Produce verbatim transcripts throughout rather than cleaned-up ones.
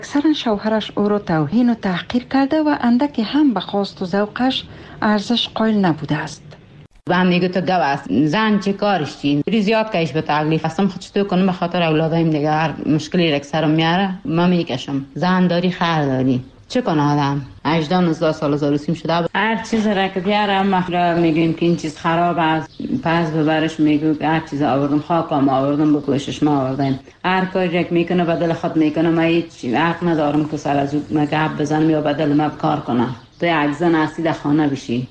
اکثرا شوهرش او را توهین و تحقیر کرده و اندکی هم به خواست و ذوقش ارزش قائل نبوده است. من میگه تو گو است زن چه کارش چی بری زیاد کش به تکلیف هستم خود چطور کنم به خاطر اولادایم دیگه هر مشکلی رک سرم میاره من میکشم. زن داری خر داری چه کنه آدم هجده نوزده سال زاروسیم شده هر چیز را که بیاره ما میگیم که این چیز خراب است پس ببرش میگو هر چیز آوردم خاکم آوردم بکشش ما آوردم هر کاری که میکنه بدل خود میکنه ما هیچ حق ندارم که سر از اون گپ بزنم یا بدل ما کار کنم. تو یک زن هستی در خانه بشی.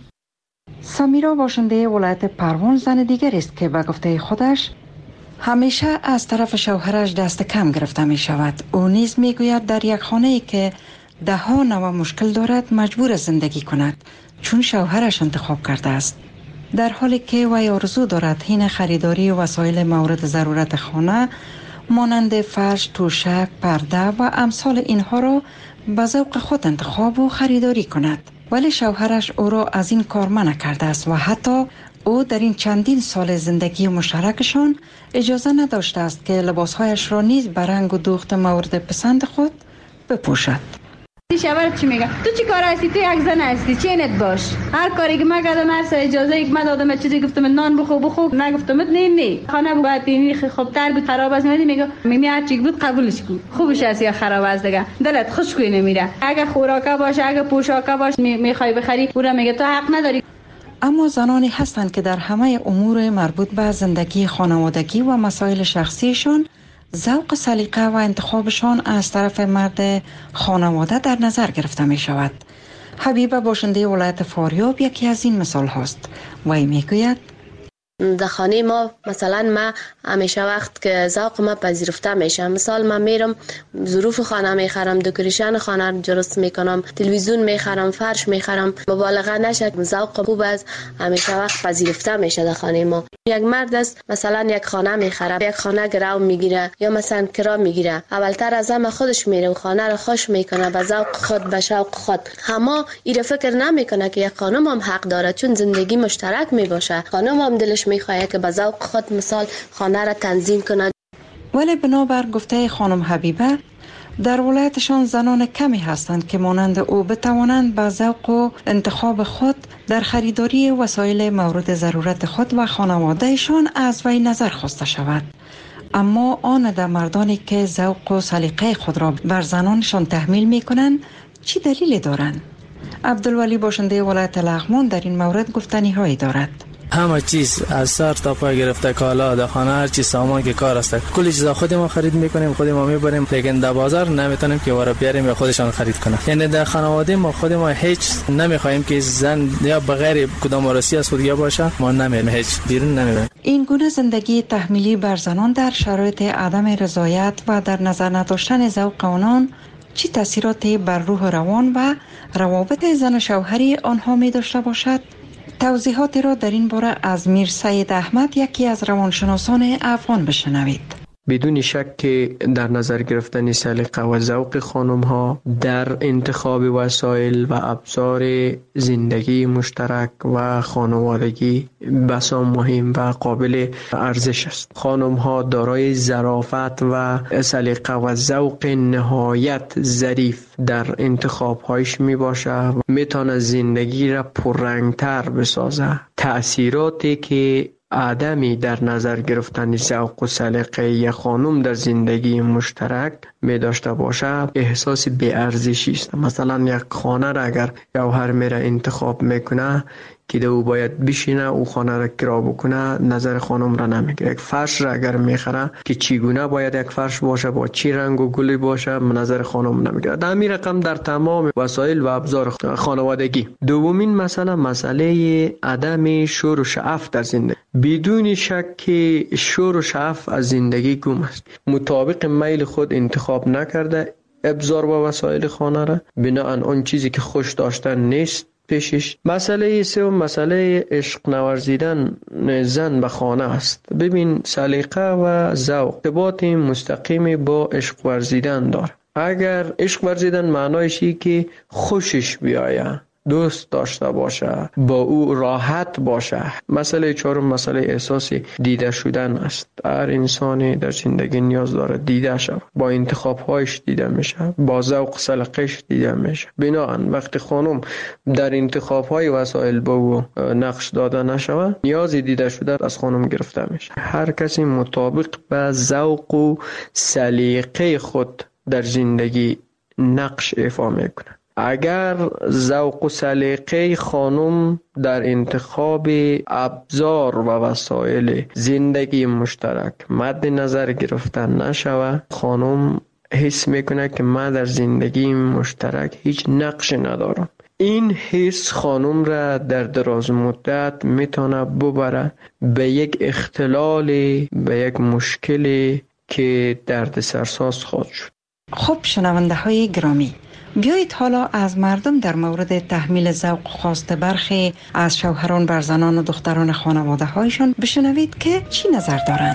سمیرا باشنده ولایت پروان زن دیگر است که به گفته خودش همیشه از طرف شوهرش دست کم گرفته می شود. او نیز می گوید در یک خانه ای که ده ها نوع مشکل دارد مجبور زندگی کند چون شوهرش انتخاب کرده است. در حالی که وی آرزو دارد حین خریداری وسایل مورد ضرورت خانه مانند فرش، توشک، پرده و امثال اینها را به ذوق خود انتخاب و خریداری کند. ولی شوهرش او را از این کار منع کرده است و حتی او در این چندین سال زندگی مشترکشان اجازه نداشته است که لباسهایش را نیز به رنگ و دوخت مورد پسند خود بپوشد. شوهر چی میگه؟ تو چی کار هستی؟ تو یک زن هستی، چینت باش. هر کاری که من کردم هر سه اجازه ای که من دادم چیزی گفتم نان بخو بخو نگفتم نه نه خانه باید بینی خوب تر بود خراب است میگه میگه هر چی بود قبولش کن خوبش است یا خراب است دیگه دلت خوشگوی نمیره. اگه خوراکا باشه اگه پوشاکا باشه میخوای بخری پورا میگه تو حق نداری. اما زنانی هستند که در همه امور مربوط به زندگی خانوادگی و مسائل شخصیشان ذوق سلیقه و انتخابشان از طرف مرد خانواده در نظر گرفته می شود. حبیبه باشنده ولایت فاریاب یکی از این مثال هست. وی می گوید در خانه ما مثلا ما همیشه وقت که ذوق ما پذیرفته میشه مثال من میرم ظروف خانه میخرم دکوریشن خانه درست میکنم تلویزیون میخرم فرش میخرم مبالغه نشه ذوق خوب است همیشه وقت پذیرفته میشه در خانه ما. یک مرد است مثلا یک خانه میخره یک خانه گرو میگیره یا مثلا کرا میگیره اولتر از همه خودش میره و خانه رو خوش میکنه به ذوق خود به شوق خود. اما این فکر نمیکنه که یک خانم هم حق داره چون زندگی مشترک میباشه خانم هم دلش میخواد که به ذوق خود مثال خانه را تنظیم کند. ولی بنابر گفته خانم حبیبه در ولایتشان زنان کمی هستند که مانند او بتوانند به ذوق و انتخاب خود در خریداری وسایل مورد ضرورت خود و خانوادهشان از وی نظر خواسته شود. اما آن در مردانی که ذوق و سلیقه خود را بر زنانشان تحمیل می کنند چی دلیلی دارند؟ عبدالولی باشنده ولایت لغمان در این مورد گفتنی هایی دارد. همه چیز از سر تا پا گرفته کالا در خانه هر چیز سامان که کار است کل چیزا خود ما خرید میکنیم خود ما میبریم لیکن در بازار نمیتونیم که وارا بیاریم یا خودشان خرید کنه. یعنی در خانواده ما خود ما هیچ نمیخوایم که زن یا بغیر کدام وارسی از خود یا باشه ما نمیریم هیچ بیرون نمیریم. این گونه زندگی تحمیلی بر زنان در شرایط عدم رضایت و در نظر نداشتن ذوق آنان چه تاثیراتی بر روح روان و روابط زن و شوهری آنها می داشته باشد؟ توضیحاتی را در این باره از میر سید احمد یکی از روانشناسان افغان بشنوید. بدون شک که در نظر گرفتن سلیقه و ذوق خانم ها در انتخاب وسایل و ابزار زندگی مشترک و خانوادگی بسیار مهم و قابل ارزش است. خانم ها دارای ظرافت و سلیقه و ذوق نهایت ظریف در انتخاب هایش می باشه و می تونه زندگی را پررنگتر بسازه. تأثیراتی که عدمی در نظر گرفتن ذوق و سلیقه یک خانم در زندگی مشترک می داشته باشه احساس بی ارزشی است. مثلا یک خانه را اگر شوهر میره انتخاب میکنه که او باید بشینه او خانه را کرا بکنه نظر خانم را نمیگیره. یک فرش را اگر میخره که چگونه باید یک فرش باشه با چی رنگ و گلی باشه نظر خانم نمیگیره. در همین رقم در تمام وسایل و ابزار خانوادگی. دومین مسئله مسئله عدم شور و شعف در زندگی. بدون شک که شور و شعف از زندگی گم است. مطابق میل خود انتخاب نکرده ابزار و وسایل خانه را بناهن آن چیزی که خوش داشتن نیست پیشش. مسئله سوم مسئله عشق نورزیدن زن به خانه است. ببین سلیقه و ذوق ارتباط مستقیم با عشق ورزیدن داره. اگر عشق ورزیدن معنایش اینه که خوشش بیایه دوست داشته باشه، با او راحت باشه. مسئله چهارم مسئله احساس دیده شدن است. هر انسانی در زندگی نیاز داره دیده شود، با انتخاب‌هایش دیده میشه، با ذوق سلیقه‌اش دیده میشه. بنابراین وقتی خانم در انتخاب‌های وسایل با او نقش داده نشود، نیاز دیده شده از خانم گرفته میشه. هر کسی مطابق به ذوق و سلیقه خود در زندگی نقش ایفا میکنه. اگر ذوق و سلیقه خانم در انتخاب ابزار و وسایل زندگی مشترک مد نظر گرفته نشود، خانم حس میکنه که من در زندگی مشترک هیچ نقش ندارم. این حس خانم را در دراز مدت میتونه ببره به یک اختلال، به یک مشکلی که درد سرساز خواهد شد. خب شنونده های گرامی، بیایید حالا از مردم در مورد تحمیل ذوق خواست برخی از شوهران بر زنان و دختران خانواده هایشان بشنوید که چی نظر دارند.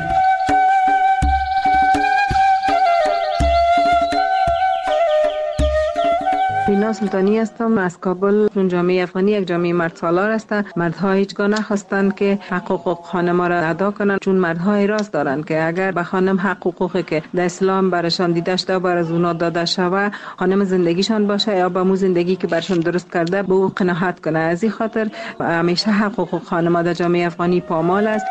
بینا سلطانی هستم از کابل. چون جامعه افغانی یک جامعه مرد سالار است، مردها هیچگاه نخواستند که حقوق خانم را ادا کنند، چون مردها اعتراض دارند که اگر به خانم حقوقی که در اسلام برشان دیده شده بر از اونا داده شود، خانم زندگیشان باشه یا به مو زندگی که برشان درست کرده به او قناعت کنه. از این خاطر همیشه حقوق خانم در جامعه افغانی پامال است.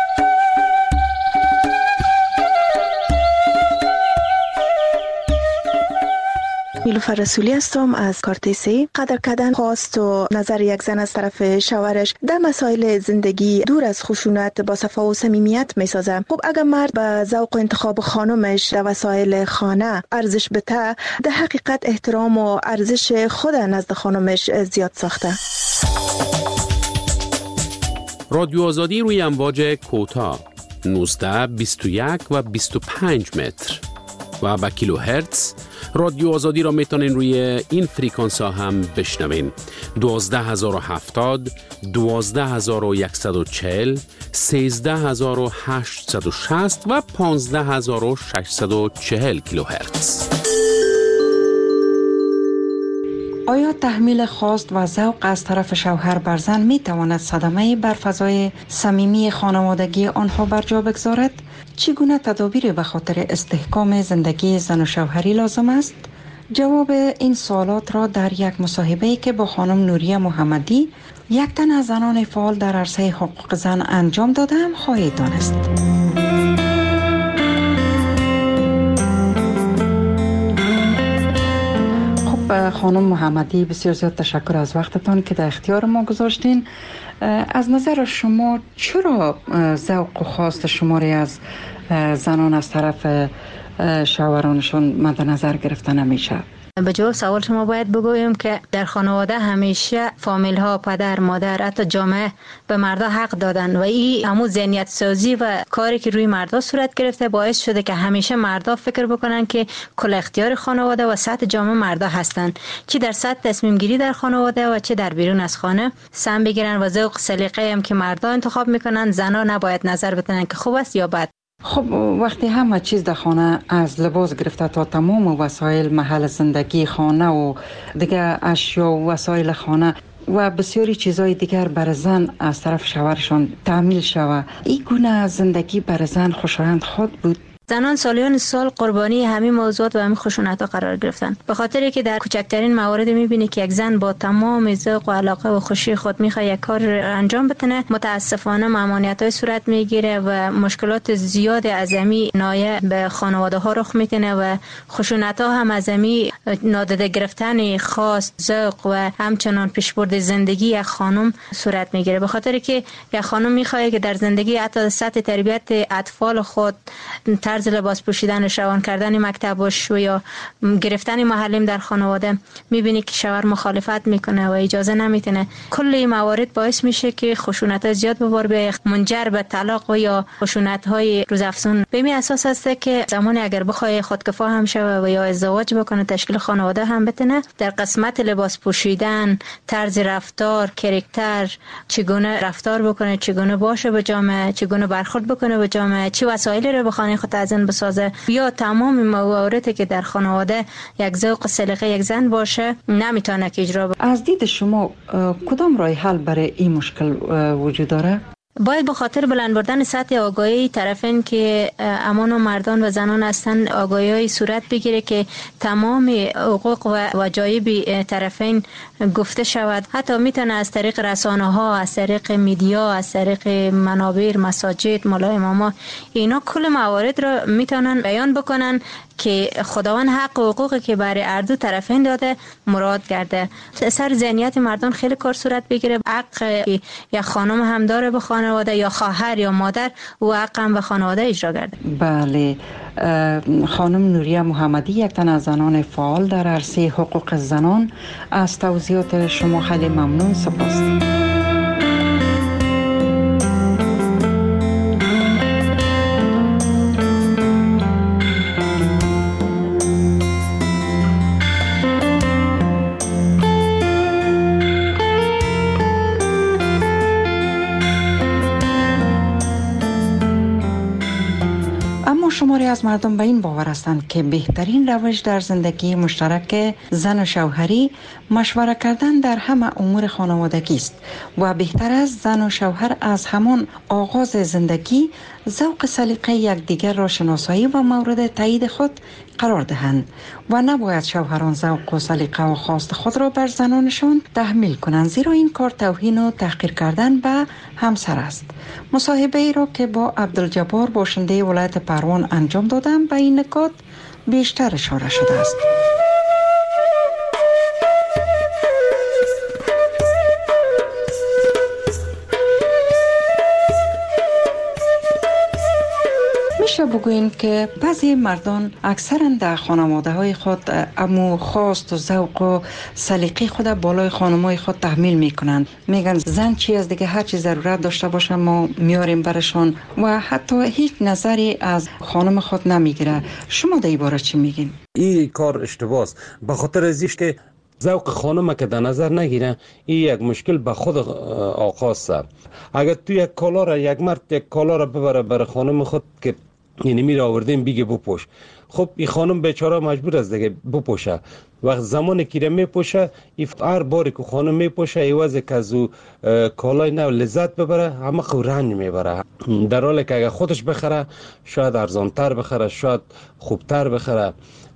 نیلوفر رسولی هستم از کارتیسی. قدر کردن خواست و نظر یک زن از طرف شوهرش در مسائل زندگی دور از خشونت با صفا و صمیمیت میسازه. خب اگر مرد به ذوق و انتخاب خانمش در وسایل خانه ارزش بده، در حقیقت احترام و ارزش خود نزد خانمش زیاد ساخته. رادیو آزادی روی امواج کوتاه نوزده، بیست و یک و بیست و پنج متر و با کیلو هرتز. رادیو آزادی را میتونین روی این فریکانس ها هم بشنوین: دوازده هزار و هفتاد، دوازده هزار و صد و چهل، سیزده هزار و هشتصد و شصت و پانزده هزار و ششصد و چهل کیلو هرتز. آیا تحمیل خواست و ذوق از طرف شوهر بر زن می تواند صدمه بر فضای صمیمی خانوادگی آنها بر جا بگذارد؟ چگونه تدابیر به خاطر استحکام زندگی زن و شوهری لازم است؟ جواب این سوالات را در یک مصاحبه‌ای که با خانم نوریه محمدی، یک تن از زنان فعال در عرصه حقوق زن انجام دادم خواهید دانست. خانم محمدی، بسیار زیاد تشکر از وقتتان که در اختیار ما گذاشتین. از نظر شما چرا ذوق و خواست شما را از زنان از طرف شوهرانشون مد نظر گرفته نمیشه؟ به جواب سوال شما باید بگویم که در خانواده همیشه فامیل ها، پدر، مادر، حتی جامعه به مردا حق دادن و این همون ذهنیت سازی و کاری که روی مردا صورت گرفته باعث شده که همیشه مردا فکر بکنن که کل اختیار خانواده و سطح جامعه مردا هستن، چه در سطح تصمیم گیری در خانواده و چه در بیرون از خانه سم بگیرن و ذوق سلیقه هم که مردا انتخاب میکنن، زنا نباید نظر بدن که خوب است یا بد. خب وقتی همه چیز در خانه از لباس گرفته تا تمام وسایل محل زندگی خانه و دیگه اشیا و وسایل خانه و بسیاری چیزهای دیگر بر زن از طرف شوهرشان تحمیل شود، این گونه زندگی بر زن خوشایند خود بود؟ زنان سالیان سال قربانی همین موضوعات و همین خشونت‌ها قرار گرفتن، به خاطری که در کوچکترین موارد می‌بینی که یک زن با تمام ذوق و علاقه و خوشی خود می‌خواد یک کار انجام بده، متاسفانه ممانعت‌های صورت می‌گیره و مشکلات زیاد عظیمی نایه به خانواده‌ها رخ می‌کنه و خشونت‌ها هم عظیمی نادیده گرفتن خواست، ذوق و همچنان پیشبرد زندگی یک خانم صورت می‌گیره، به خاطری که یک خانم می‌خواد که در زندگی حتی سطح تربیت اطفال خود، طرز لباس پوشیدن، روان کردن مکتبش و یا گرفتن معلم در خانواده میبینی که شوهر مخالفت میکنه و اجازه نمیتونه. کل این موارد باعث میشه که خشونت زیاد به بار بیاد، منجر به طلاق و یا خشونت های روزافزون. به این اساس است که زمانی اگر بخواد خودکفا هم شوه و یا ازدواج بکنه، تشکیل خانواده هم بتونه، در قسمت لباس پوشیدن، طرز رفتار، کاراکتر، چگونه رفتار بکنه، چگونه باشه به جامعه، چگونه برخورد بکنه به جامعه، چه وسایلی رو به خانه خود از این بسازه یا تمام مواردی که در خانواده یک ذوق سلیقه یک زن باشه نمیتونه که اجرا بکنه. از دید شما کدام راه حل برای این مشکل وجود داره؟ باید به خاطر بلند بردن سطح آگاهی طرفین که امان و مردان و زنان هستند آگاهی صورت بگیره که تمام حقوق و واجایب طرفین گفته شود. حتی میتونه از طریق رسانه ها، از طریق میدیا، از طریق منابر، مساجد، مولای اماما، اینا کل موارد را میتونن بیان بکنن که خداوند حق و حقوقی که برای هر دو طرفین داده مراد کرده. سر ذهنیت مردان خیلی کار صورت بگیره. حق یا خانم هم داره به خانواده، یا خواهر یا مادر و حق هم به خانواده اجرا کرده. بله، خانم نوریه محمدی یک تن از زنان فعال در عرصه حقوق زنان، از توضیحات شما خیلی ممنون. سپاس. شماری از مردم به این باور هستند که بهترین روش در زندگی مشترک زن و شوهری مشوره کردن در همه امور خانوادگی است و بهتر است زن و شوهر از همان آغاز زندگی ذوق سلیقه یکدیگر را شناسایی و مورد تایید خود قرار دهند و نباید شوهران ذوق و سلیقه و خواست خود را بر زنانشان تحمیل کنند، زیرا این کار توهین و تحقیر کردن به همسر است. مصاحبه ای را که با عبدالجبار باشنده ولایت پروان انجام دادم به این نکات بیشتر اشاره شده است. میشه بگوییم که بعضی مردان اکثرا در خانواده های خود امو خواست و ذوق و سلیقه خود بالای خانمای خود تحمیل میکنند. میگن زن چی از دیگه، هر چی ضرورت داشته باشه ما میاریم برشان و حتی هیچ نظری از خانم خود نمیگیره. شما در این باره چی میگین؟ این کار اشتباهه است، به خاطر ازیش که ذوق خانم که در نظر نگیره این یک مشکل به خود آقاست. اگر تو یک کالا را یک مرد یک کالا را ببره برای خانم خود که یعنی میره آوردیم بیگه بپوش، خب این خانم بیچاره مجبور است دیگه بپوشه. وقت زمانی که میپوشه هر باری که خانم میپوشه ایوازه که از او کالای نو لذت ببره همه خو رنج میبره، در حالی که اگر خودش بخره شاید ارزانتر بخره، شاید خوبتر بخره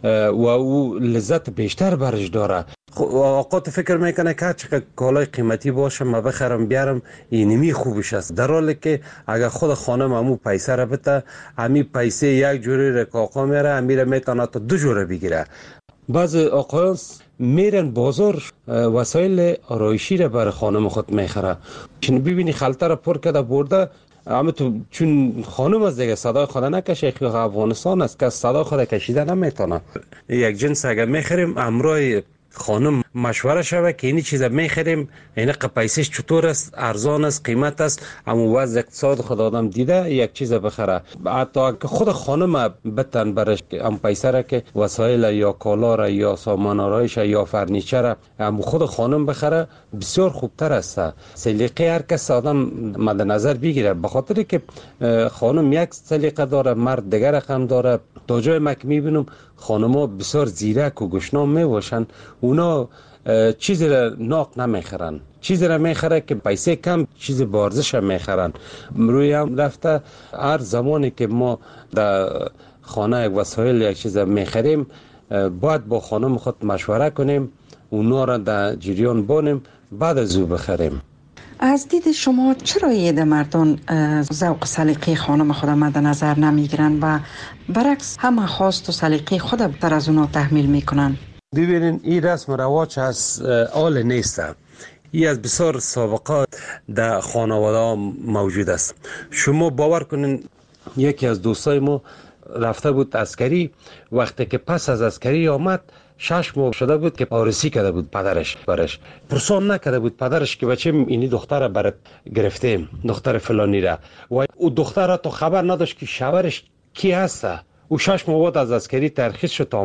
و او لذت بیشتر برش داره. آقا تو فکر میکنه که چقدر کالای قیمتی باشه ما بخرم بیارم اینمی خوبش است، در حالی که اگر خود خانم همو پیسه را بده همی پیسه یک جوری را که آقا میره همیره میتونه تا دو جوره بگیره. بعض آقایان میرن بازار وسایل آرایشی را برای خانم خود میخره، چون ببینی خلطه را پر کرده برده، اما تو چون خانم از دیگه صدای خود نکشه، خیلی افغانستان است که صدای خود کشیده نمیتونه. یک جنس اگر میخریم امرای خانم مشوره شوه که اینی چیزا میخریم این پیسش چطور است، ارزان است، قیمت است، اما وضع اقتصاد خود آدم دیده یک چیز بخره. حتی که خود خانم بتن برش ام پیسه را که وسایل یا کالا را یا سامان آرایش یا فرنیچر ام خود خانم بخره بسیار خوبتر است. سلیقه هر کس آدم مد نظر بگیره، به خاطر که خانم یک سلیقه داره، مرد دیگر رقم داره. تا جای مک میبینم خانم‌ها بسیار زیرک و گشنام میباشن، اونا چیزی را ناق نمیخرن، چیزی را میخره که پیسه کم چیز بارزش هم میخرن. روی هم رفته هر زمانی که ما در خانه یک وسایل یک چیز میخریم باید با خانم خود مشوره کنیم، اونا را در جریان بانیم بعد از او بخریم. از دید شما چرا ایده مردان ذوق سلیقه خانم خود مد نظر نمیگیرن و برعکس همه خواست و سلیقه خود بتر از اونا تحمیل میکنن؟ ببینین این رسم رواج از آل نیست، این از بسیار سابقه در خانواده موجود است. شما باور کنین یکی از دوستای ما رفته بود عسکری، وقتی که پس از عسکری آمد شش ماه شده بود که آرسی کرده بود پدرش برش، پرسان نکرده بود پدرش که بچه اینی دختر برات گرفتیم، دختر فلانی را، و او دختر تو خبر نداشت که شوهرش کی هسته. او شش ماه بعد از عسکری ترخیص شد آمد.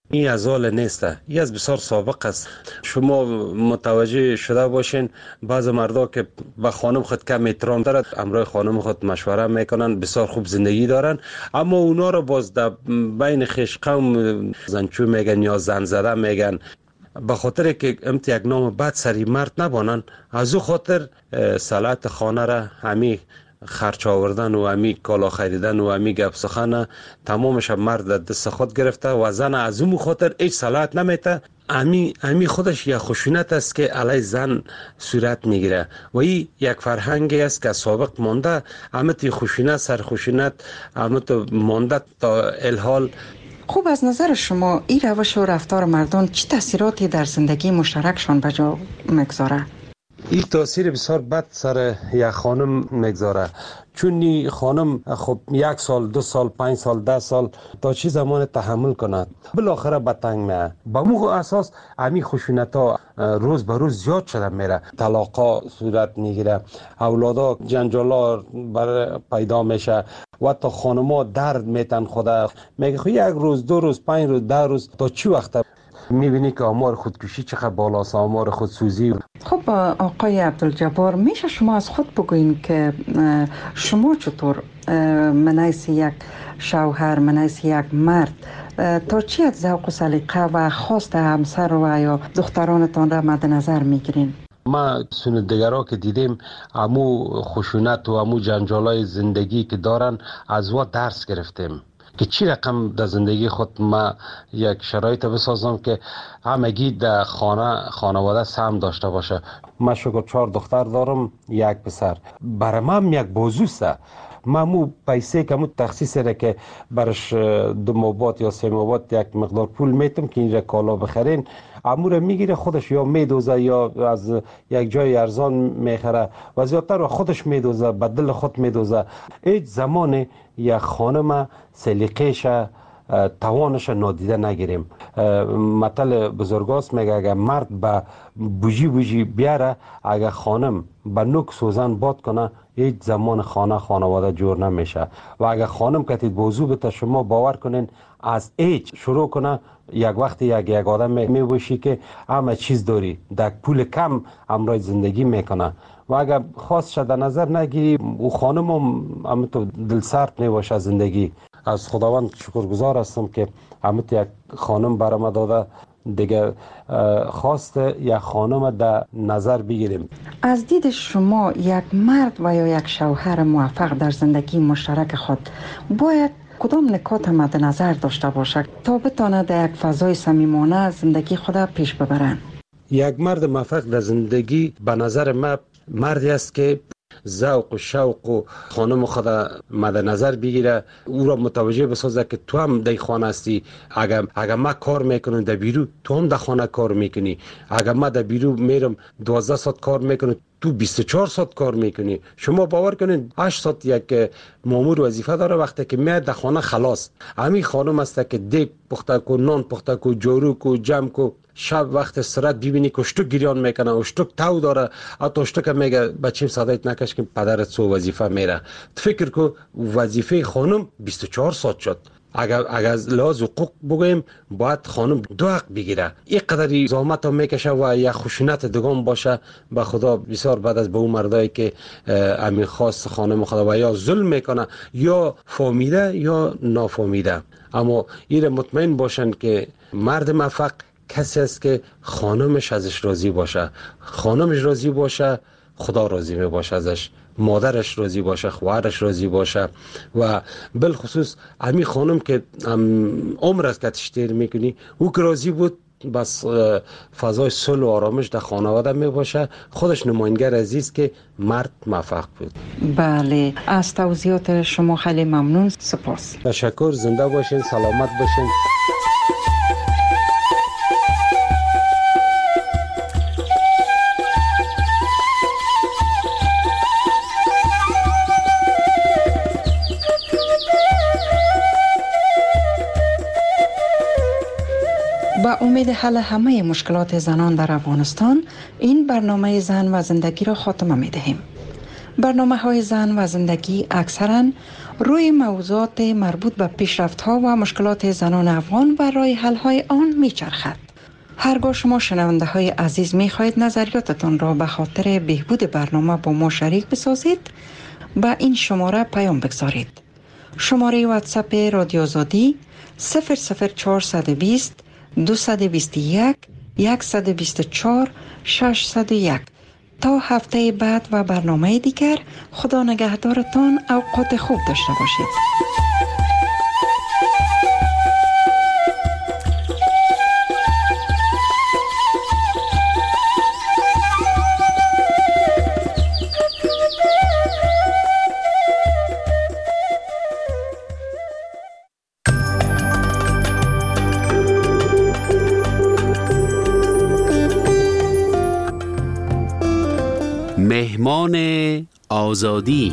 این از حال نیست، این از بسیار سابق است. شما متوجه شده باشین بعض مردا که به خانم خود کم احترام دارد، امرای خانم خود مشوره میکنن، بسیار خوب زندگی دارن، اما اونا رو باز در بین خیش قوم زنچو میگن یا زن زده میگن. به خاطر که امت یک نام بد سری مرد نبانن، از او خاطر صلاحیت خانه را همی خرچ آوردن و همی کالا خریدن و همی گپ سخن تمامش مرد دست خود گرفته و زن از اون خاطر هیچ صلاحیت نمیته. امی امی خودش یک خشونت است که علی زن صورت میگیره و این یک فرهنگی است که سابق مانده. امت خشونت سر خشونت امت مانده تا الحال. خوب، از نظر شما این روش و رفتار مردان چه تاثیراتی در زندگی مشترکشان به جا میگذاره؟ این تاثیر بسیار بد سر یک خانم میگذاره، چون این خانم خب یک سال، دو سال، پنج سال، ده سال تا چی زمان تحمل کند، بالاخره به تنگ میه. با مو اساس امی خشونت ها روز به روز زیاد شده میره، طلاقا صورت میگیره، اولادا جنجالا بر پیدا میشه و تا خانما درد میتن خدا. میگه خب یک روز، دو روز، پنج روز، ده روز تا چی وقت میبینی که آمار خودکشی چقدر بالاست، آمار خودسوزی. خب آقای عبدالجبار، میشه شما از خود بگوین که شما چطور منیس یک شوهر، منیس یک مرد تا چی از ذوق و سلیقه و خواست همسر و یا دخترانتان را مد نظر میگیرین؟ ما سندگرها که دیدیم امو خشونت و امو جنجالای زندگی که دارن از وا درس گرفتیم که چی رقم در زندگی خود ما یک شرایط بسازم که همگی در خانه خانواده سهم داشته باشه. من شکر چهار دختر دارم، یک پسر. برای من یک بازوسته. من مو پیسه که مو تخصیص را که برش دو مابات یا سه مابات یک مقدار پول میتم که اینجا کالا بخرین، امور میگیره خودش یا میدوزه یا از یک جای ارزان میخره و زیادتر خودش میدوزه، به دل خود میدوزه. هیچ زمان یک خانم سلیقه‌ش توانش نادیده نگیریم. مثل بزرگاست میگه اگر مرد به بوجی بوجی بیاره، اگر خانم به نوک سوزن باد کنه، هیچ زمان خانه خانواده جور نمیشه. و اگر خانم کتید بوزو بته، شما باور کنین از هیچ شروع کنه، یک وقت یک یک آدم میبوشی که همه چیز داری، در پول کم امرای زندگی میکنه. و اگر خواست شد در نظر نگیری، او خانم هم همونطور دل سرد میباشه زندگی. از خداوند شکرگزار هستم که همونط یک خانم برام داده. دیگه خواست یک خانم در نظر بگیریم. از دید شما یک مرد و یا یک شوهر موفق در زندگی مشترک خود باید کدام نکات مد نظر داشته باشد تا بتانه در یک فضای صمیمانه زندگی خود پیش ببرند؟ یک مرد موفق در زندگی به نظر من مردی است که ذوق و شوق و خانم خود مد نظر بگیره، او را متوجه بسازه که تو هم در خانه هستی. اگر اگر ما کار میکنم در بیرو، تو هم در خانه کار میکنی. اگر ما در بیرو میرم دوازده ساعت کار میکنم، تو بیست و چهار ساعت کار میکنی. شما باور کنین هشت ساعت یک مامور وظیفه داره، وقتی که میاد در خانه خلاص. همین خانم است که دیگ پخته کو، نان پخته کو، جارو کو، جمع کو. شب وقت استراحت ببینی که اشتک گریان میکنه، اشتک تو داره، حتی اشتک میگه بچیم صدایت نکش که پدرت سو وظیفه میره. فکر کو وظیفه خانم بیست و چهار ساعت شد. اگر اگر از لحاظ حقوق بگویم باید خانم دو حق بگیره. این قدری زحمت هم میکشه و یک خشونت دگان باشه. به خدا بسیار بعد از به اون مردایی که امیر خاص خانم خدا و یا ظلم میکنه یا فهمیده یا نافهمیده. اما این مطمئن باشن که مرد موفق کسی است که خانمش ازش راضی باشه. خانمش راضی باشه، خدا راضی می باشه ازش. مادرش راضی باشه، خواهرش راضی باشه. و بالخصوص امی خانم که عمر است که تشتیر میکنی، او که راضی بود، بس فضای صلح و آرامش در خانواده می باشه. خودش نماینگر عزیز که مرد موفق بود. بله، از توضیحات شما خیلی ممنون. سپاس. تشکر. زنده باشین، سلامت باشین. با امید حل همه مشکلات زنان در افغانستان، این برنامه زن و زندگی را خاتمه می دهیم. برنامه های زن و زندگی اکثرا روی موضوعات مربوط به پیشرفت ها و مشکلات زنان افغان و راه حل های آن می چرخد. هرگاه شما شنونده های عزیز می خواهید نظریاتتان را به خاطر بهبود برنامه با ما شریک بسازید، با این شماره پیام بگذارید. شماره واتساپ رادیو آزادی صفر صفر چهارصد و بیست دویست و بیست و یک صد و بیست و چهار ششصد و یک. تا هفته بعد و برنامه دیگر، خدا نگهدارتان، اوقات خوب داشته باشید. مهمان آزادی.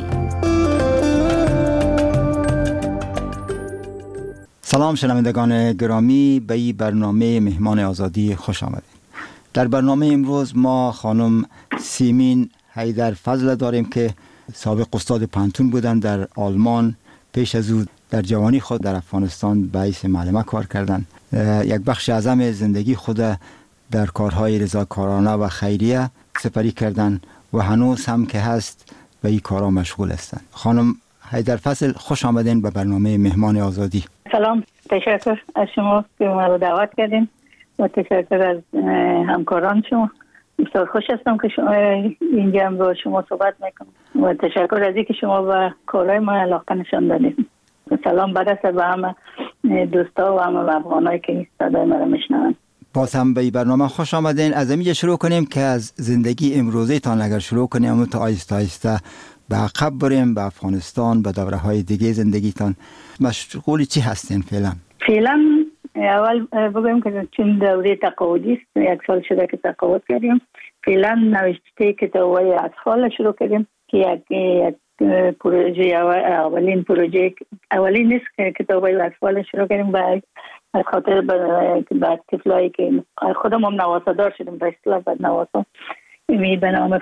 سلام شنوندگان گرامی، به این برنامه مهمان آزادی خوش آمدید. در برنامه امروز ما خانم سیمین حیدرفضل داریم که سابق استاد پانتون بودن در آلمان. پیش از او در جوانی خود در افغانستان به حیث معلمه کار کردند. یک بخش اعظم زندگی خود در کارهای رضاکارانه و خیریه سپری کردند و هنوز هم که هست به این کارا مشغول هستند. خانم حیدرفضل، خوش آمدین به برنامه مهمان آزادی. سلام، تشکر از شما که ما رو دعوت کردین و تشکر از همکاران شما. بسیار خوش هستم که شما اینجا هم با شما صحبت میکنم و تشکر از اینکه شما به کارهای ما علاقه نشان دادید. سلام برسه به همه دوستا و همه افغانایی که این صدای ما رو میشنون. باز هم به این برنامه خوش آمدین. از اینجا شروع کنیم که از زندگی امروزه تان اگر شروع کنیم تا آیسته آیسته به عقب بریم، به افغانستان، به دوره های دیگه زندگیتان. مشغول چی هستین فعلا؟ فعلا اول بگویم که چون دوره تقاعدی است، یک سال شده که تقاعد کردیم. فعلا نوشته کتاب‌های اطفال شروع کردیم که یک یک پروژه اولین پروژه اولین نیست که کتاب‌های اطفال شروع کردیم با از خاطر بعد طفلایی که خودم هم نواسادار شدیم به اصطلاح بعد نواسا می به نام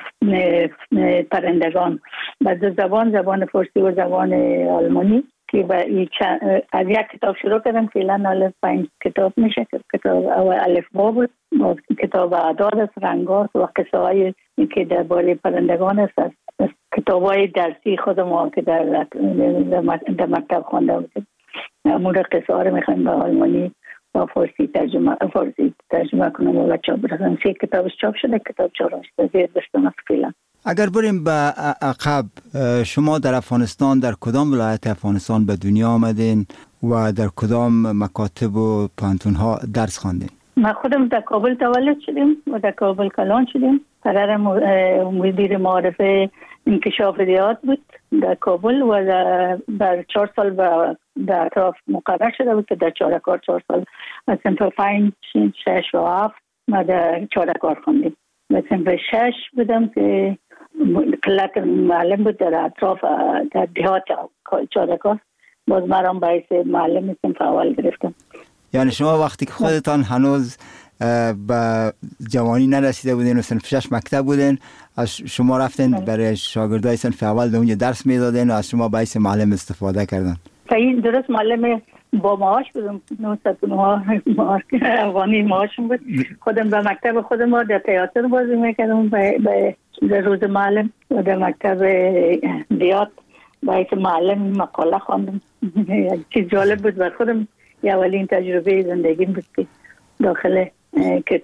پرندگان بعد زبان زبان فارسی و زبان آلمانی که از یک کتاب شروع کردم. فعلا الف پنج کتاب میشه. کتاب اول الف با بود، کتاب اعداد است، رنگات و قصه های که درباره پرندگان است. کتاب های درسی خودم که در در مکتب خوانده بودیم، امور قصه ها رو میخوایم به آلمانی و فارسی ترجمه فارسی ترجمه کنم و چاپ برسن. سه کتابش چاپ شده، کتاب چهارمش زیر دستم است فعلا. اگر بریم به عقب، شما در افغانستان در کدام ولایت افغانستان به دنیا آمدین و در کدام مکاتب و پانتون ها درس خواندین؟ ما خودم در کابل تولد شدیم و در کابل کلان شدیم. پدر مدیر معارف انکشاف ریاض بود در کابل و در چهار سال در اطراف مقرر شده بود که در چهارکار چهار سال از صنف پنج شش و هفت ما در چهارکار خوندیم. و صنف شش بودم که قلت معلم بود در اطراف در دیهات چهارکار، باز مرام باعث معلم صنف اول گرفتم. یعنی شما وقتی که خودتان هنوز به جوانی نرسیده بودین و صنف شش مکتب بودین، از شما رفتین برای شاگردای صنف اول در اونجا درس میدادین و از شما باعث معلم استفاده کردن؟ این درست معلم با معاش بودم، نهصد و نه افغانی معاشم بود. خودم به مکتب خودم در تئاتر بازی میکردم به روز معلم و در مکتب دیات باعث معلم مقاله خواندم. چیز جالب بود بر خودم، یه اولین تجربه زندگی بود که داخل که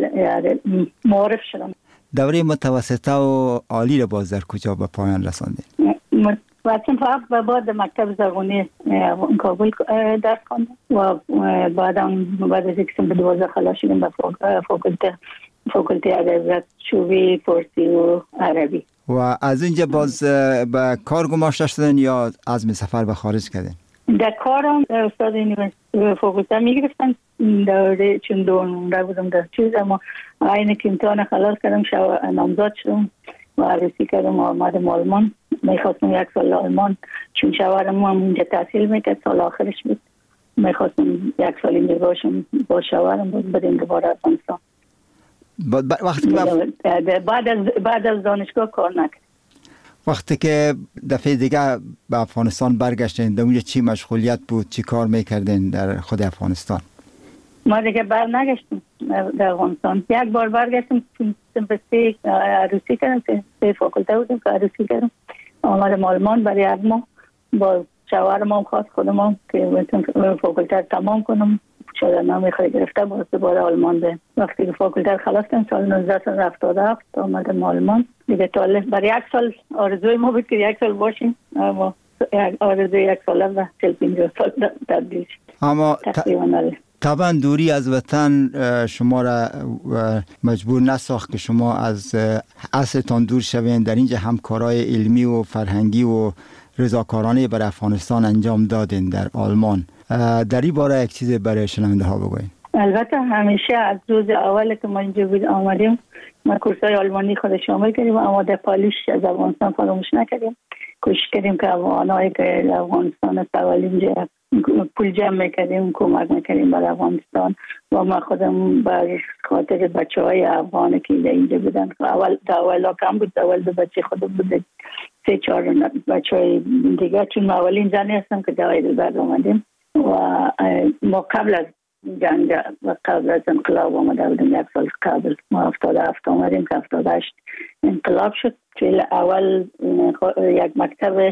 معارف شدم. دوره متوسطه و عالی رو باز در کجا به پایان رساندین؟ واسم فقط و بعد مکتب زرغونی کابل درس خواندم و بعدم بعد از اینکه به دوازده خلاص شدم به فاکولته فاکولته ادبیات شعبه فارسی و عربی. و از اینجا باز به کار گماشته شدن یا عزم سفر به خارج کردین؟ در کارم استاد یونیورسیته فاکولته میگرفتن دوره چون دوره بودم در چیز، اما اینه که امتحان خلاص کردم شو نامزد شدم و عروسی کردم و آمدم آلمان. میخواستم یک سال آلمان، چون شوهرم هم اینجا تحصیل میکرد، سال آخرش بود. میخواستم یک سال اینجا باشم با شوهرم بود، بدیم دوباره افغانستان. وقتی بعد از بعد از دانشگاه کار نکرد. وقتی که دفعه دیگه به افغانستان برگشتین در اونجا چی مشغولیت بود، چی کار میکردین در خود افغانستان؟ ما دیگه بر نگشتیم در افغانستان. یک بار برگشتیم سمپستی عروسی کردم، سه فاکلته بودیم که عروسی کردم، آمدم آلمان برای یک ماه. با شوهرم هم خواست خودم که فاکلته تمام کنم، شده نامی خیلی گرفته باز دوباره آلمان ده. وقتی که فاکلته خلاص کردم سال نوزده هفتاد و هفت آمدم آلمان دیگه. تا برای یک سال آرزوی ما بود که یک سال باشیم، اما آرزوی یک سال و چل پنجاه سال تبدیل شد. اما طبعا دوری از وطن شما را مجبور نساخت که شما از اصلتان دور شوین. در اینجا همکارای علمی و فرهنگی و رضاکارانه بر افغانستان انجام دادین در آلمان. در این باره یک چیز برای شنونده ها بگوین. البته همیشه از روز اول که ما اینجا بود آمدیم ما کورسای آلمانی خود شامل کردیم، اما در پالیش از افغانستان فراموش نکردیم. کوشش کردیم که افغانایی که افغانستان است اول اینجا پول جمع میکردیم، کمک میکردیم برای افغانستان. و ما خودم بر خاطر بچه های افغانی که اینجا بودن، اول اول کم بود، اول دو بچه خودم بود، سه چهار بچه های دیگه، چون ما اولین زنی هستم که در هایدلبرگ آمدیم و ما قبل از جنگ و قبل از انقلاب آمده بودیم. یک سال قبل ما هفتاد و هفت آمدیم که هفتاد و هشت انقلاب شد. که اول یک مکتب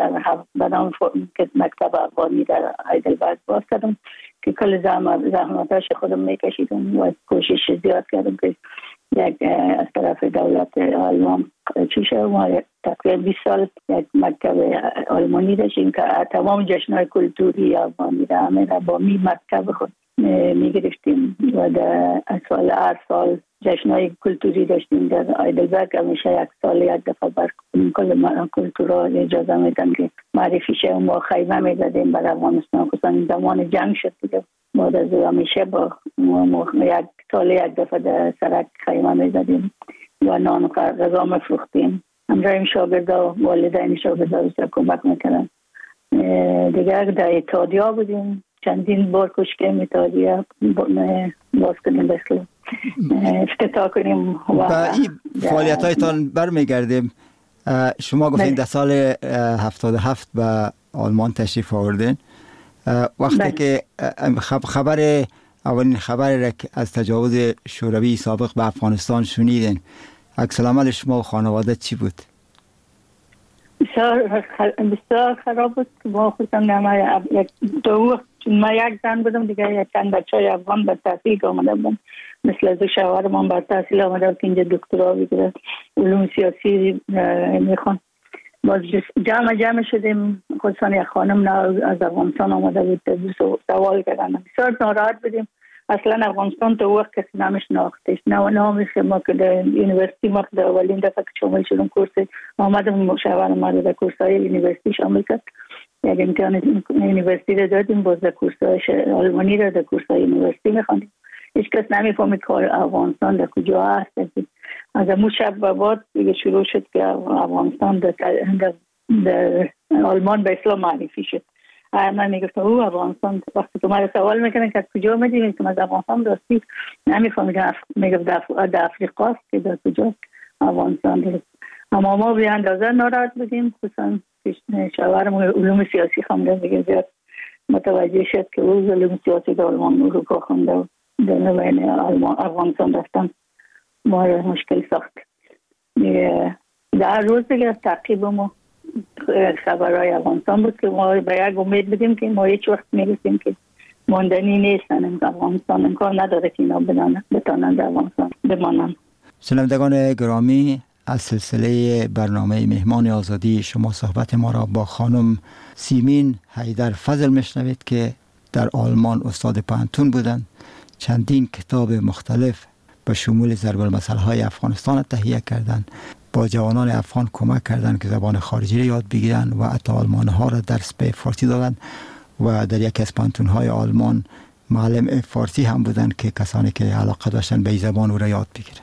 بدان که مکتب افغانی در هایدلبرگ باز کردم که کل زحمتاش خودم میکشیدم و کوشش زیاد کردم که یک از طرف دولت آلمان چی شد. ما تقریبا بیست سال یک مکتب آلمانی داشتیم که تمام جشنهای کلتوری افغانی را همه را با می مکتب خود میگرفتیم و در سال هر سال جشنهای کلتوری داشتیم در هایدلبرگ. همیشه یک سال یک دفعه بر کل کلتورها اجازه میدن که معرفی شه. ما خیمه میزدیم برای افغانستان، خصوصا زمان جنگ شد دیگه. بعد از همیشه با یک سال یک دفعه در سرک خیمه میزدیم و نان و غذا میفروختیم. همراهیم شاگردا و والدین شاگردا بسیار کمک میکردن. دیگه در اتحادیه بودیم، چندین بار کوشش کردیم اتحادیه باز کنیم، بسیار افتتاح کنیم. و این فعالیت هایتان برمیگردیم. شما گفتین در سال هفتاد و هفت به آلمان تشریف آوردین. وقتی بله. که خبر اولین خبر را از تجاوز شوروی سابق به افغانستان شنیدین، عکس العمل شما و خانواده چی بود؟ بسیار بسیار خراب بود. ما خودم نما یک دو چون ما یک زن بودم دیگه، یک چند بچه های افغان به تحصیل آمده بودم، مثل از شوهرم به تحصیل آمده بود که اینجا دکترا بگیره، علوم سیاسی میخوان. باز جمع جمع شدیم، خصوصا یک خانم از افغانستان آمده بود، سوال کردن. بسیار ناراحت بودیم. اصلا افغانستان تو وقت کسی نامش ناختش، نه نامش. ما که در یونیورسیتی ما در اولین دفعه که شامل شدم کورس آمدم، مشاور ما در کورس های یونیورسیتی شامل کرد. یک امتحان یونیورسیتی را دادیم، باز در کورس های آلمانی را در کورس های یونیورسیتی میخواندیم. هیچ کس نمیفهمید که افغانستان در کجا هست. از امو شب و بعد دیگه شروع شد که افغانستان در, در, در آلمان به اسلام معرفی شد. من میگفتم او افغانستان، وقتی که من سوال میکنن که کجا میدیم که از افغانستان راستی نمیفهمیدم، میگفت در افریقا است که در کجا افغانستان است. اما ما به اندازه ناراحت بودیم، خصوصا شوهرم علوم سیاسی خونده دیگه زیاد متوجه شد که او علوم سیاسی در آلمان اروپا خونده و در نوین افغانستان رفتن ما مشکل ساخت. در روز دیگه تعقیب ما خبرهای افغانستان بود که ما به یک امید بدیم که ما هیچ وقت میرسیم که ماندنی نیستن. افغانستان امکان نداره که اینا بتانن در افغانستان بمانن. شنوندگان گرامی، از سلسله برنامه مهمان آزادی شما صحبت ما را با خانم سیمین حیدر فضل میشنوید که در آلمان استاد پانتون بودند. چندین کتاب مختلف به شمول ضرب المثل های افغانستان تهیه کردند. با جوانان افغان کمک کردند که زبان خارجی را یاد بگیرند و حتی آلمان ها را درس به فارسی دادند و در یکی از پانتون های آلمان معلم فارسی هم بودند که کسانی که علاقه داشتن به این زبان او را یاد بگیرند.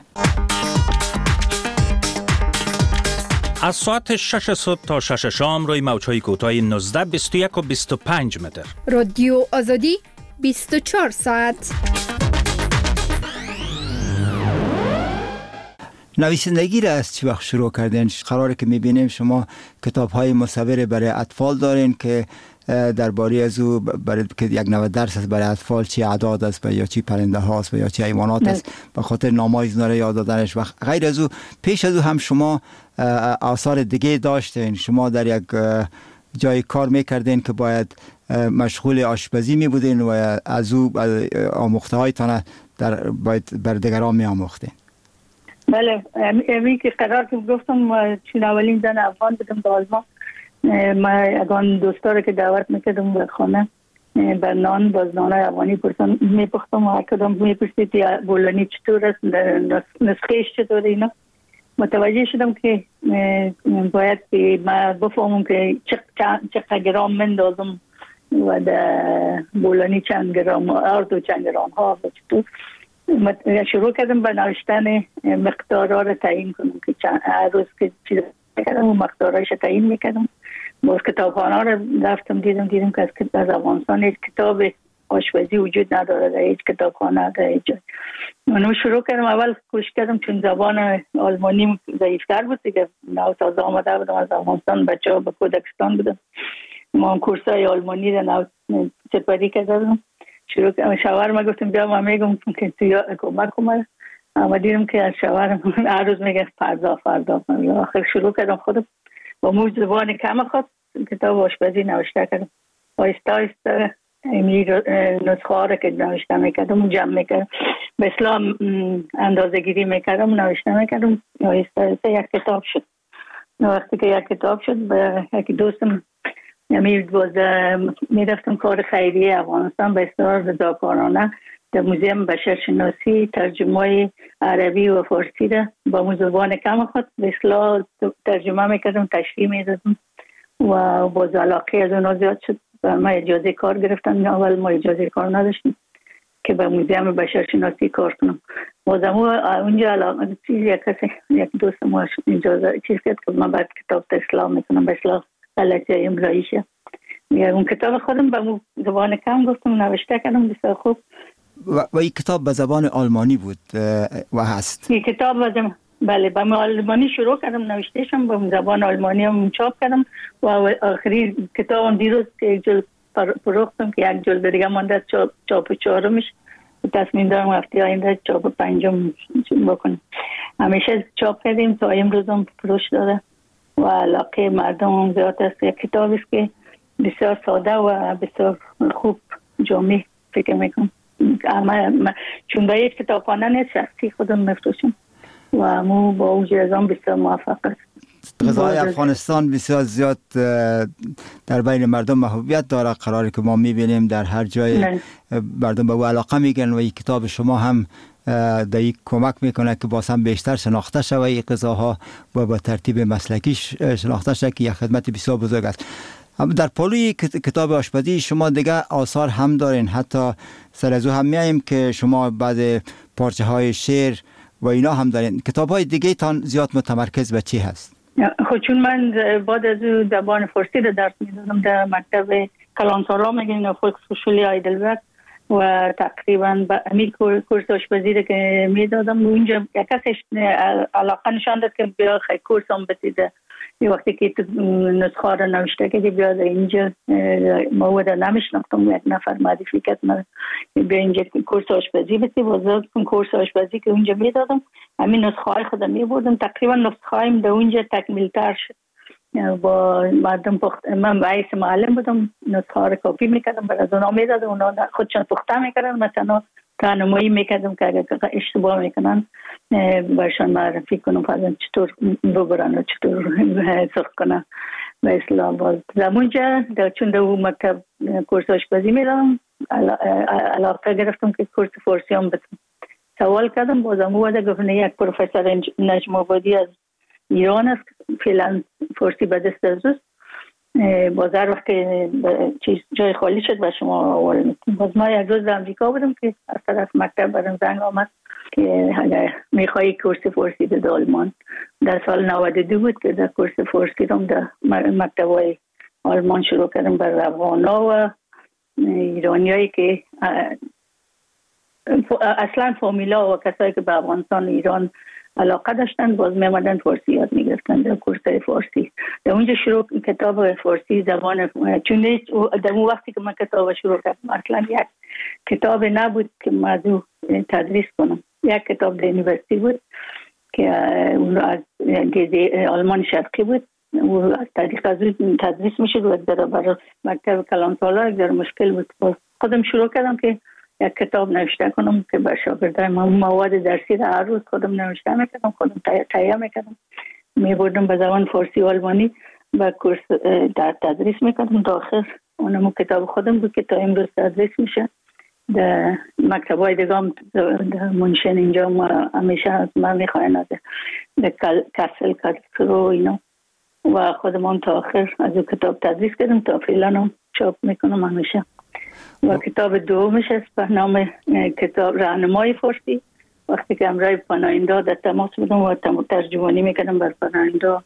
از ساعت شش صبح تا شش شام روی موج‌های کوتاه نوزده، بیست و یک و بیست و پنج متر. رادیو آزادی بیست و چهار ساعت. نویسندگی را از چی وقت شروع کردین؟ قراره که میبینیم شما کتاب های مصور برای اطفال دارین که درباره از او برای که یک نود درس است برای اطفال، چی اعداد است یا چی پرنده هاست یا چی حیوانات است، به خاطر نامای اینا را یاد دادنش. و غیر از او پیش از او هم شما آثار دیگه داشتین. شما در یک جای کار میکردین که باید مشغول آشپزی می بودین و از او آموخته هایتان در باید بر دیگران می آموختین. بله، امی که قرار که گفتم چون اولین زن افغان بودم در آلمان، ما اگان دوستا که دعوت میکردم به خانه بر نان باز نان افغانی پرسان میپختم و کدام میپرسید یا بولانی چطور است، نسخهش چطور اینا. متوجه شدم که باید که ما بفهمم که چقدر گرام مندازم و در بولانی چند گرام ارد و چند گرام ها و چطور. شروع کردم به نوشتن مقدارها را تعیین کنم که چند روز که چیز کردم و مقدارهایش تعیین میکردم. باز کتابخانه را رفتم دیدم دیدم که از افغانستان هیچ کتاب آشپزی وجود نداره در هیچ کتابخانه در هیچ جای. منو شروع کردم، اول کوشش کردم چون زبان آلمانی ضعیفتر بود دیگه، نو تازه آمده بودم از افغانستان، بچه ها به کودکستان بودم، ما کورسای آلمانی را نو سپری کردم. شروع کردم شوهرم گفتم بیا ما میگم که تو کمک کنم، اما دیدم که از شوهرم هر روز میگه فردا فردا فردا. آخر شروع کردم خودم با مو زبان کم خود کتاب آشپزی نوشته کردم. آهسته آهسته این نسخه ها را که نوشته میکردم جمع میکردم، به اصطلاح اندازه گیری میکردم نوشته میکردم. آهسته آهسته یک کتاب شد. وقتی که یک کتاب شد به یک دوستم میرفتم کار خیریه افغانستان به اصطلاح رضاکارانه در موزیم بشرشناسی ترجمه عربی و فارسی را با زبان کم خود به اصطلاح ترجمه میکردم، تشریح میدادم و باز علاقه از اونها زیاد شد. ما اجازه کار گرفتن، اول ما اجازه کار نداشتیم که به موزیم بشرشناسی کار کنم. بازم اونجا علاقه چیز یک کسی یک دوست ما اجازه چیز کرد که من بعد کتاب اصلاح میکنم به اصطلاح غلطی املاییشه. اون کتاب خودم به زبان کم گفتم نوشته کردم بسیار خوب. و, و این کتاب به زبان آلمانی بود و هست؟ این کتاب به بله به آلمانی شروع کردم نوشتهشم، به زبان آلمانی هم چاپ کردم و آخری کتابم دیروز که یک جلد فروختم که یک جلد دیگه مانده چاپ چاپ چهارمش، تصمیم دارم هفته آینده چاپ پنجم بکنم. همیشه چاپ کردیم تا امروز هم فروش داره و علاقه مردم هم زیاد است. یک کتاب است که بسیار ساده و بسیار خوب جامع فکر میکنم. اما چون به یک کتابخانه نیست، شخصی خودم میفروشم و مو با اوج ازام بسیار موفق است. غذای افغانستان بسیار زیاد در بین مردم محبوبیت داره، قراره که ما میبینیم در هر جای نه. مردم به او علاقه میگن و این کتاب شما هم در یک کمک میکنه که باز هم بیشتر شناخته شود این غذاها و با ترتیب مسلکی شناخته شود که یک خدمت بسیار بزرگ است. در پالوی کتاب آشپزی شما دیگه آثار هم دارین، حتی سر از او هم میاییم که شما بعد پارچه های شعر و اینا هم دارین. کتاب های دیگه تان زیاد متمرکز به چی هست؟ خب چون من بعد از او زبان فارسی رو درس میدادم در مکتب کلانسارا میگن فوکسفوشولی ایدلبرگ و تقریبا به امیر کورس آشپزی رو که میدادم اونجا یک کسش علاقه نشان داد که بیا خیلی کورس هم بسیده. یه وقتی که نسخه رو نوشته که بیا اینجا مواد نمیشناختم، یک نفر معرفی کرد من بیا اینجا کورس آشپزی بسی وزاد کن کورس آشپزی که اونجا میدادم. همین نسخه های خودم میبردم، تقریبا نسخه هایم در اونجا تکمیل تر شد. با مردم پخت من رئیس معلم بودم، نسخه ها رو کپی میکردم برای از اونا میدادم، اونا خودشان پخته میکردن، مثلا راهنمایی میکردم که اگر اشتباه میکنن برشان معرفی کنم فرضاً چطور ببرن و چطور سرخ کنن. به اصطلاح باز زمونجا چون در اون مکتب کورس آشپزی میدادم علاقه گرفتم که کورس فارسی هم بتونم. سوال کردم بازم اومده گفتن یک پروفسور نجم آبادی از ایران است، فعلا فارسی به دست از اوست، باز هر وقت چیز جای خالی شد به شما اول میتونم. باز ما یک روز در امریکا بودم که از طرف مکتب برم زنگ آمد که اگر میخوایی کورس فارسی در آلمان. در سال نود و دو بود که در کورس فارسی رو در مکتب های آلمان شروع کردم بر افغانا و ایرانی هایی که اصلا فامیلا و کسایی که به افغانستان ایران علاقه داشتن باز میمدن فارسی یاد میگرفتن در کورسای فارسی. در اونجا شروع کتاب فارسی زبان، چون در اون وقتی که من کتاب شروع کردم اصلا یک کتاب نبود که موضوع تدریس کنم. یک کتاب در یونیورسیتی بود که اون از آلمان شرقی بود، و از طریق از اون تدریس میشد و در برای مکتب کلان سالار در مشکل بود. خودم شروع کردم که یک کتاب نوشته کنم که به شاگردای ما مواد درسی را هر روز خودم نوشته میکردم، خودم تهیه میکردم، میبردم به زبان فارسی و آلمانی و کورس در تدریس میکردم تا آخر اونم کتاب خودم بود که تا امروز تدریس میشه. در مکتبای دیگه منشن اینجا ما همیشه از من میخواین در کسل کسل و اینا و خودمون تا آخر از اون کتاب تدریس کردم تا فعلا هم چاپ میکنم همیشه. و کتاب دومش است به نام کتاب راهنمای فارسی. وقتی که امرای پناهنده در تماس بودم و ترجمانی میکردم بر پناهنده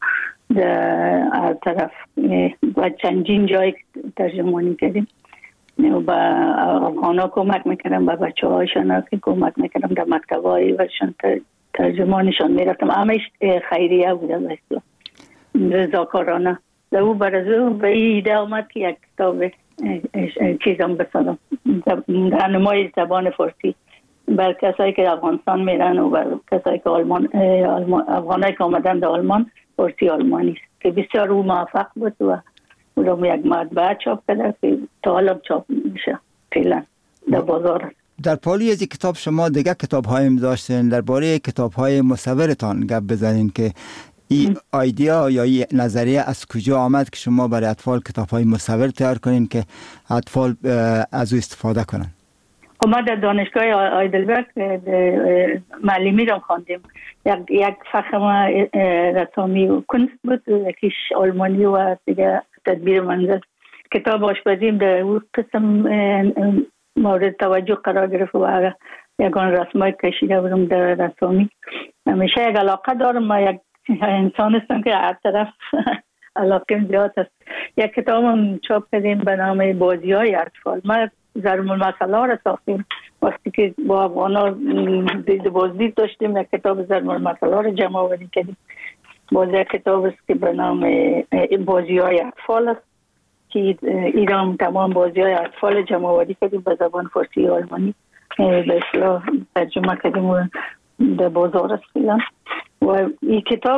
در طرف و چندین جای ترجمانی کردیم و با افغانا کمک میکردم، با بچه هایشان کمک میکردم، در مکتب هایشان ترجمانشان میرفتم. همش خیریه بودم اصلا رضاکارانه. در او برازو به ایده آمد که یک کتاب چیزم بسازم، راهنمای زبان فارسی بر کسایی که افغانستان میرن و بر کسایی که آلمان افغانایی که آمدن در آلمان فارسی آلمانی است که بسیار او موفق بود و او رو یک مطبعه چاپ کرده که تا حالا چاپ میشه فعلا در بازار است. در پالی از کتاب شما دیگه کتاب هایم داشتین، درباره کتاب های مصورتان گپ بزنین که این ایده یا این نظریه از کجا آمد که شما برای اطفال کتاب های مصور تیار کنین که اطفال از او استفاده کنن؟ ما در دانشگاه آیدلبرگ معلمی رو خواندیم. یک یک فخر رسامی و کنست بود، یکیش آلمانی و دیگه تدبیر منزل. کتاب آشپزیم در اون قسم مورد توجه قرار گرفت و یکان رسمای کشیده بودم در رسامی. همیشه یک علاقه دارم، ما یک انسان هستم که هر طرف علاقه زیاد است. یک کتاب هم چاپ کردیم به نام بازی های اطفال. ما ضرب المثل ها را ساختیم. وقتی که با افغانا دید بازدید داشتیم یک کتاب ضرب المثل ها را جمع آوری کردیم. باز یک کتاب است که به نام بازی های اطفال است که ایران تمام بازی های اطفال جمع آوری کردیم به زبان فارسی و آلمانی به اصطلاح ترجمه کردیم و در بازار است فعلا. و این کتاب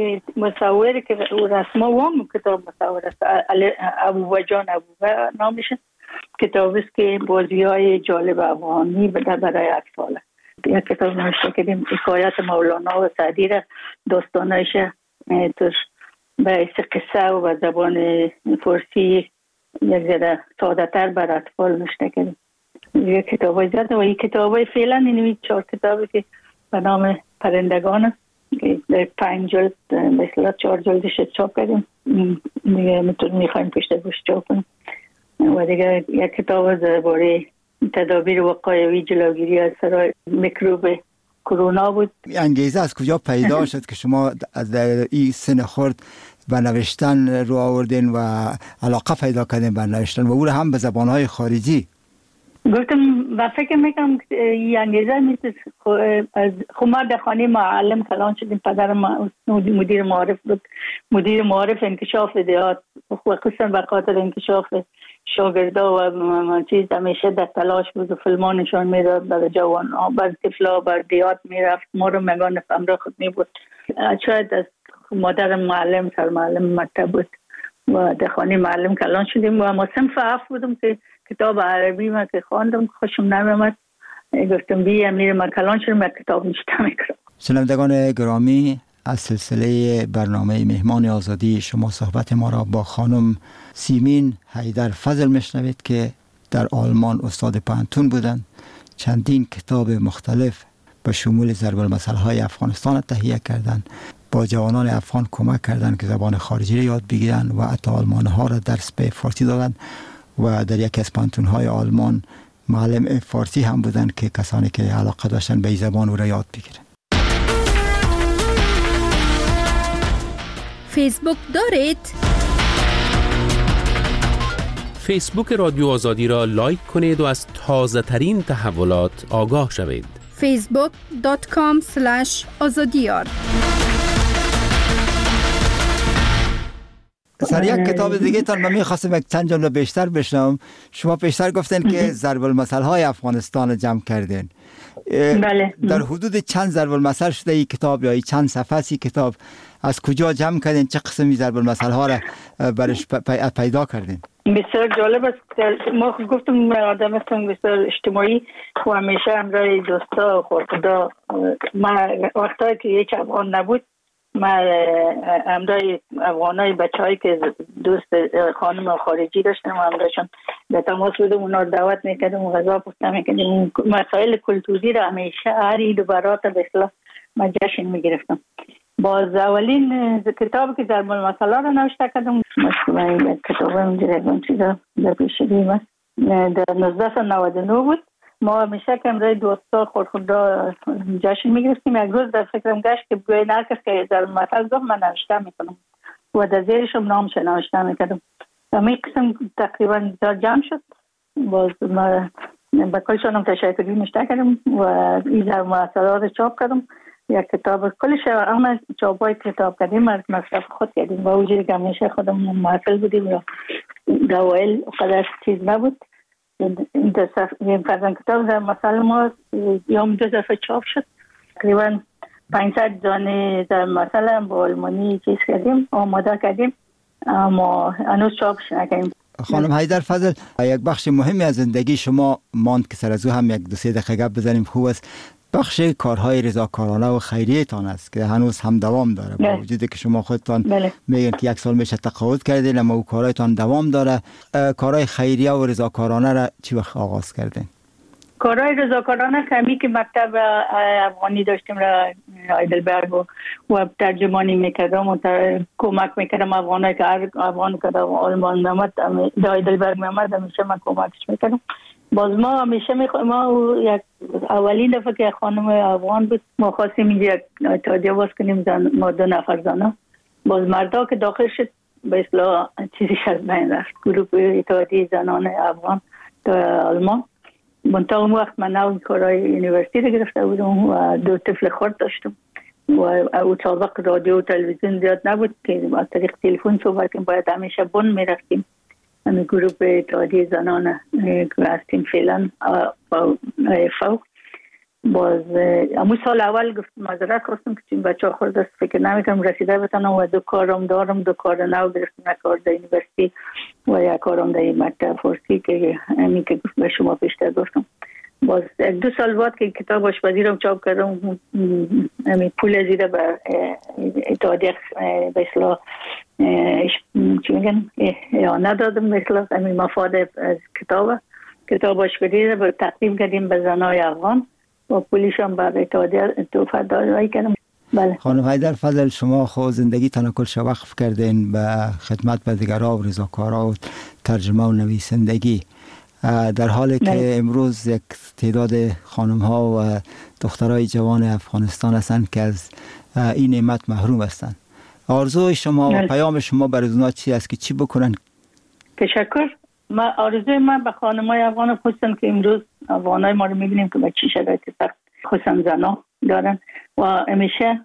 مصوری که رسما وام کتاب مصور است، ابو جان ابو نامش کتاب است که بازی های جالب افغانی برای اطفال. یک کتاب نوشته کردیم حکایت مولانا و سعدی را داستانایش توش به قصه و به زبان فارسی یک ذره ساده تر بر اطفال نوشته کردیم. یک کتاب های زیاده و این کتاب های فعلا این چهار کتابی که به نام پرندگان است که در پنج جلد مثلا چهار جلدش چاپ کردیم، دیگه میخوایم پشت گوش چاپ کنیم. و دیگه یک کتاب درباره تدابیر وقایوی جلوگیری از سرای میکروب کرونا بود. انگیزه از کجا پیدا شد که شما در این سن خرد به نوشتن رو آوردین و علاقه پیدا کردین به نوشتن و او هم به زبانهای خارجی؟ گفتم و فکر میکنم این انگیزه میشه از خما در خانه معلم کلان شدیم. پدر ما مدیر معارف بود، مدیر معارف انکشاف دیات و قسم به خاطر انکشاف شاگردا و چیز همیشه در تلاش بود و فیلمان نشان میداد برای جوان ها، بر طفلا بر دیات میرفت، ما رو مگان همراه خود می بود. شاید از مادر معلم سر معلم مکتب بود و در خانه معلم کلان شدیم و ما صنف هفت بودم که کتاب عربی ما که خواندم خوشم نمیامد، گفتم بیا میرم من کلان شدم یک کتاب نوشته میکنم. شنوندگان گرامی، از سلسله برنامه مهمان آزادی شما صحبت ما را با خانم سیمین حیدر فضل میشنوید که در آلمان استاد پانتون بودند. چندین کتاب مختلف به شمول ضرب المثل های افغانستان تهیه کردند، با جوانان افغان کمک کردند که زبان خارجی را یاد بگیرند و حتی آلمان ها را درس به فارسی دادند و در یکی از پانتون های آلمان معلم فارسی هم بودند که کسانی که علاقه داشتن به این زبان او را یاد بگیرند. فیسبوک دارید؟ فیسبوک رادیو آزادی را لایک کنید و از تازه ترین تحولات آگاه شوید. فیسبوک دات کام سلش آزادیار. سر یک کتاب دیگه تان من می‌خواستم یک چند جمله بیشتر بشنوم. شما پیشتر گفتین که ضرب المثل های افغانستان جمع کردین. بله. در حدود چند ضرب المثل شده این کتاب یا این چند صفحه سی کتاب از کجا جمع کردین؟ چه قسمی ضرب المثل ها را برش پیدا کردین؟ بسیار جالب است. ما گفتم آدم هستم بسیار اجتماعی و همیشه همراه دوستا و خدا. ما وقتایی که یک افغان نبود ما همراه افغانای بچه‌هایی که دوست خانم خارجی داشتم و همراهشون به تماس بودم، اونا رو دعوت میکردم و غذا پخته میکردم. مسائل کلتوری را همیشه هر عید و برات به اصطلاح ما جشن میگرفتم. باز اولین کتابی که ضرب المثل را نوشته کردم مشکل کتاب اونجا چیزا در پیشگی است در نوزده و نود و نه بود. ما همیشه که امروز دوستا خود خود را جشن میگرفتیم. یک روز در فکرم گشت که بگوی نرکس که ضرب المثل گفت من نوشته میکنم و در زیرشم نامش نوشته میکردم. همین قسم تقریبا جمع شد. باز ما با کلشانم تشکری نوشته کردم و این ضرب المثل را چاپ کردم. یک کتاب کلش همه چاپای کتاب کردیم از مصرف خود کردیم و وجود که همیشه خودم محفل بودیم یا دوائل قدر چیز نبود. این دو صفحه فرزن کتاب در مثال ما یوم دو دفعه چاپ شد. تقریبا پانصد دانه در مثال هم با آلمانی چیز کردیم آماده کردیم اما هنوز چاپش نکردیم. خانم حیدر فضل، یک بخش مهمی از زندگی شما ماند که سر از او هم یک دو سه دقیقه گپ بزنیم خوب است. بخش کارهای رضاکارانه و خیریه تان است که هنوز هم دوام داره. با وجودی که شما خودتان میگن که یک سال میشه تقاعد کردین اما او کارهایتان دوام داره. کارهای خیریه و رضاکارانه را چی وقت آغاز کردین؟ کارهای رضاکارانه کمی که مکتب افغانی داشتیم را هایدلبرگ و و ترجمانی میکردم و کمک میکردم افغانایی که هر افغان که آلمان میامد در هایدلبرگ میامد همیشه من کمکش میکردم. باز ما همیشه میخوایم ما یک اولین دفعه که خانم افغان بود ما خواستیم اینجا یک اتحادیه باز کنیم زن ما دو نفر زنها. باز مردا که داخل شد به اصطلاح چیزی از بین رفت. گروه اتحادیه زنان افغان در آلمان. منتها اون وقت من نو کارهای یونیورسیتی رو گرفته بودم و دو طفل خرد داشتم و او سابق رادیو و تلویزیون زیاد نبود که از طریق تلفن صحبت کنیم. باید همیشه بن میرفتیم. همین گروه اتحادیه زنان که هستیم فعلا فوق. باز امو سال اول گفت معذرت خواستم که چون بچه ها خورد است فکر نمیکنم رسیده بتانم و دو کارم دارم. دو کار نو گرفتم، یک کار در یونیورسیتی و یک کارم در مکتب فارسی که همین که به شما پیشتر گفتم. باز دو سال بعد که کتاب آشپزی رو چاپ کردم همین پول زیده به اتحادیه به اصطلاح چی میگن یا ندادم مثلا همین مفاد از کتاب کتاب آشپزی رو تقدیم کردیم به زنای افغان و پولیش هم به اتحادیه توفیق دادایی کردم. بله. خانم حیدر فضل، شما خود زندگی تان کلش وقف کردین به خدمت به دیگرها و رضاکارها و ترجمه و نویسندگی، در حالی که بله. امروز یک تعداد خانم ها و دخترای جوان افغانستان هستند که از این نعمت محروم هستند. آرزوی شما بله. و پیام شما برای اونها چی است که چی بکنن؟ تشکر. ما آرزوی من به خانم‌های افغان خصوصا که امروز افغانای ما رو می‌بینیم که به چه شرایطی سخت خصوصا زن‌ها دارن و همیشه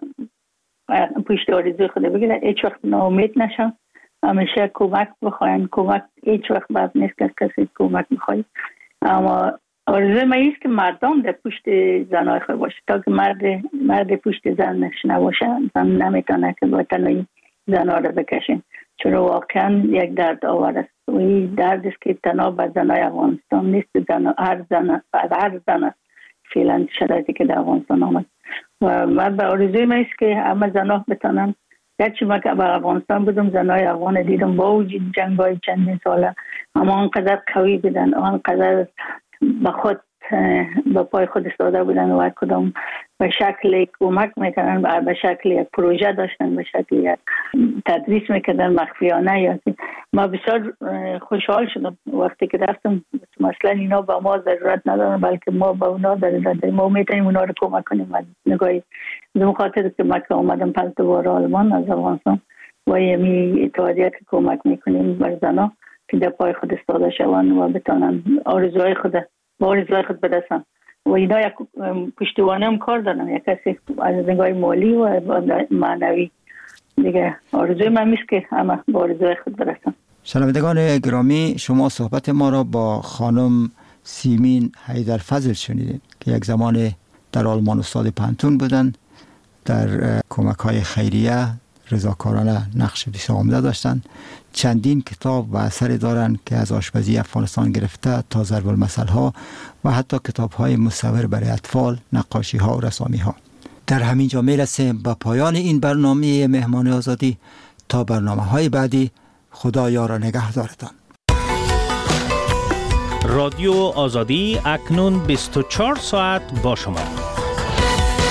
پشت آرزوی خود بگیرن، هیچ وقت ناامید نشن، همیشه کمک بخواین. کمک هیچ وقت بد نیست که کسی کمک بخواید. اما آرزوی من است که مردم در پشت زن‌های خود باشه تا که مرد مرد پشت زنش نباشه زن نمیتونه که با تنهایی زن‌ها رو بکشین، چون واقعا یک درد آور است. و این درد است که تنها به زنای افغانستان نیست، زن هر زن هر زن فعلا شرایطی که در افغانستان آمد و من به آرزوی من است که همه زنها بتونن. گرچه من که به افغانستان بودم زنای افغان دیدم با وجود جنگ‌های چندین ساله اما آنقدر قوی بودن، آنقدر به خود به پای خود ایستاده بودن و کدام به شکل کمک میکنن، به شکل یک پروژه داشتن، به شکل یک تدریس میکردن مخفیانه. یا ما بسیار خوشحال شدم وقتی که رفتم. مثلا اینا با ما ضرورت ندارن بلکه ما با اونا ضرورت داریم، ما میتونیم اونا رو کمک کنیم. نگاهی به خاطر که ما که اومدم پس دوباره آلمان از افغانستان و یمی اتحادیه که کمک میکنیم بر زنها که در پای خود ایستاده شوند و بتونن آرزوهای خود با آرزوهای خود برسن و اینا یک پشتوانه هم کار دارن، یک کسی از نگاه مالی و معنوی. دیگه آرزوی من میست که همه با آرزوی خود برسن. شنوندگان گرامی، شما صحبت ما را با خانم سیمین حیدرفضل شنیدید که یک زمان در آلمان استاد پانتون بودند، در کمک های خیریه رضاکارانه نقش بسیار عمده داشتند. چندین کتاب و اثری دارند که از آشپزی افغانستان گرفته تا ضرب المثل ها و حتی کتاب های مصور برای اطفال، نقاشی ها و رسامی ها. در همین جا میرسیم به پایان این برنامه مهمان آزادی. تا برنامه های بعدی، خدا یار و نگهدارتان. رادیو آزادی اکنون بیست و چهار ساعت با شما.